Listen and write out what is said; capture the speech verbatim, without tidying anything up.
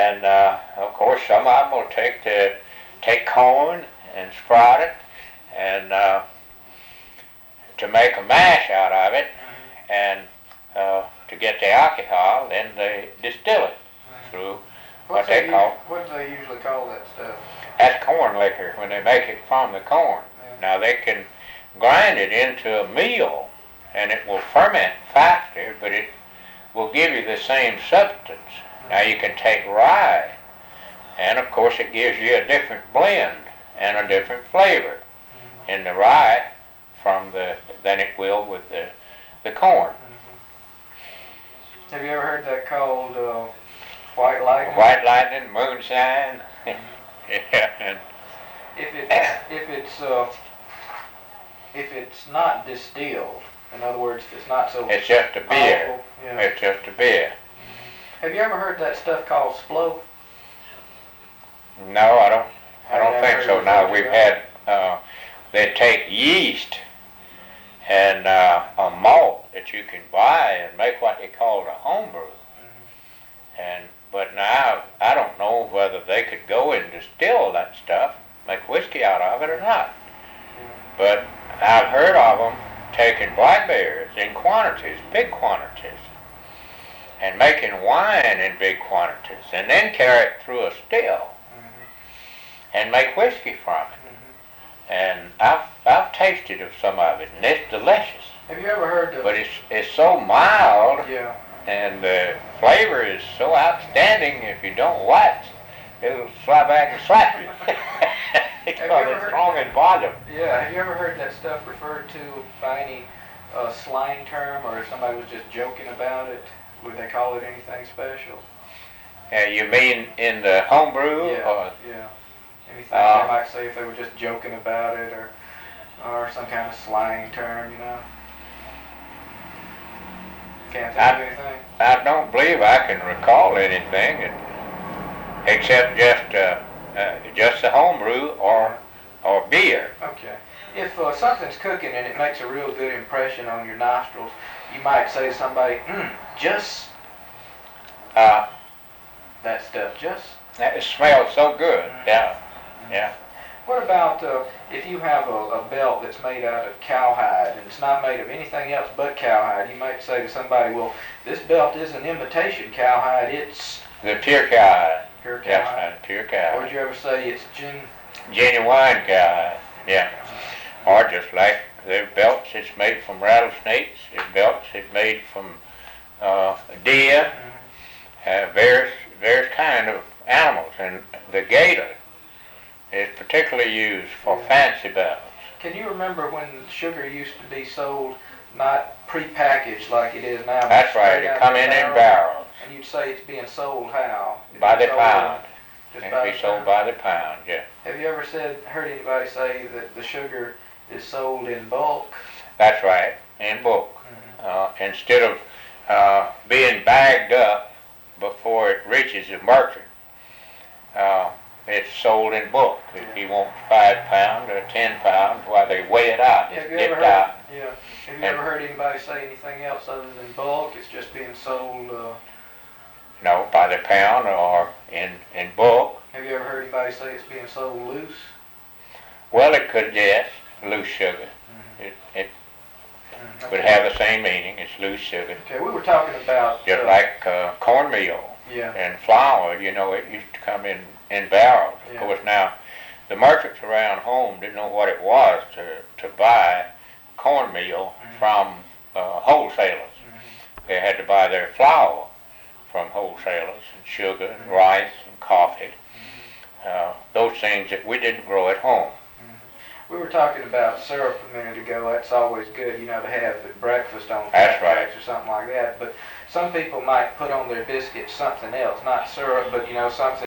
And uh, of course, some of them will take the take corn and sprout it, and uh, to make a mash out of it, and uh, to get the alcohol, then they distill it through What's what they that call. us- What do they usually call that stuff? That's corn liquor when they make it from the corn. Yeah. Now they can grind it into a meal, and it will ferment faster, but it will give you the same substance. Now you can take rye, and of course it gives you a different blend and a different flavor in the rye from the than it will with the the corn. Mm-hmm. Have you ever heard that called uh, white lightning? White lightning, moonshine, yeah, and If it if it's uh, if it's not distilled, in other words, if it's not so it's just a beer. powerful, yeah. It's just a beer. Have you ever heard that stuff called splo? No, I don't. I I've don't never think heard so. of Now such a we've thing. had. Uh, they take yeast and uh, a malt that you can buy and make what they call a homebrew. Mm-hmm. And but now I don't know whether they could go and distill that stuff, make whiskey out of it or not. Mm-hmm. But I've heard of them taking blackberries in quantities, big quantities, and making wine in big quantities, and then carry it through a still and make whiskey from it. And I've I've tasted of some of it, and it's delicious. Have you ever heard of? But it's it's so mild, Yeah. and the flavor is so outstanding. If you don't watch, it'll fly back and slap you because ever it's heard- strong in volume. Yeah. Have you ever heard that stuff referred to by any uh, slang term, or if somebody was just joking about it, would they call it anything special? Uh, you mean in the homebrew? Yeah. Or, Yeah. Anything Uh, they might say if they were just joking about it, or or some kind of slang term, you know? Can't think of I- anything. I don't believe I can recall anything that- except just uh, uh, just the homebrew or or beer. Okay. If uh, something's cooking and it makes a real good impression on your nostrils, you might say to somebody, mm, just Uh, that stuff, just. it smells so good. Yeah, yeah. What about uh, if you have a, a belt that's made out of cowhide and it's not made of anything else but cowhide? You might say to somebody, well, this belt isn't imitation cowhide, it's The pure cowhide. pure Yes, cowhide. right, pure Or cowhide. would you ever say it's gin? Genuine cowhide. Yeah. Or just like their belts, it's made from rattlesnakes. Their belts, it's made from uh, deer. Uh, various various kind of animals, and the gator is particularly used for Yeah. fancy belts. Can you remember when sugar used to be sold not pre-packaged like it is now? but That's right. straight It out come of in the in barrel? barrels And you'd say it's being sold how? It'd by be the sold pound. Just It by be the sold pound? by the pound. Yeah, Have you ever said heard anybody say that the sugar is sold in bulk? that's right. In bulk, Mhm. uh, instead of uh, being bagged up before it reaches the merchant, uh, it's sold in bulk. If Yeah. he wants five pound or ten pound, why they weigh it out. It's Have you ever dipped heard? out. Yeah. Have you And- ever heard anybody say anything else other than bulk? It's just being sold. Uh, No, by the pound or in in bulk. have you ever heard anybody say it's being sold loose? Well, it could, yes, loose sugar. It, it Mhm. would have the same meaning. It's loose sugar. Okay, we were talking about. Just uh, like uh, cornmeal Yeah. and flour, you know, it used to come in, in barrels. Yeah. Of course, now, the merchants around home didn't know what it was to, to buy cornmeal Mhm. from uh, wholesalers. Mhm. They had to buy their flour from wholesalers, and sugar, and Mhm. rice, and coffee. Uh, those things that we didn't grow at home. We were talking about syrup a minute ago. That's always good, you know, to have at breakfast on That's flat right. breaks or something like that. But some people might put on their biscuits something else, not syrup, but you know, something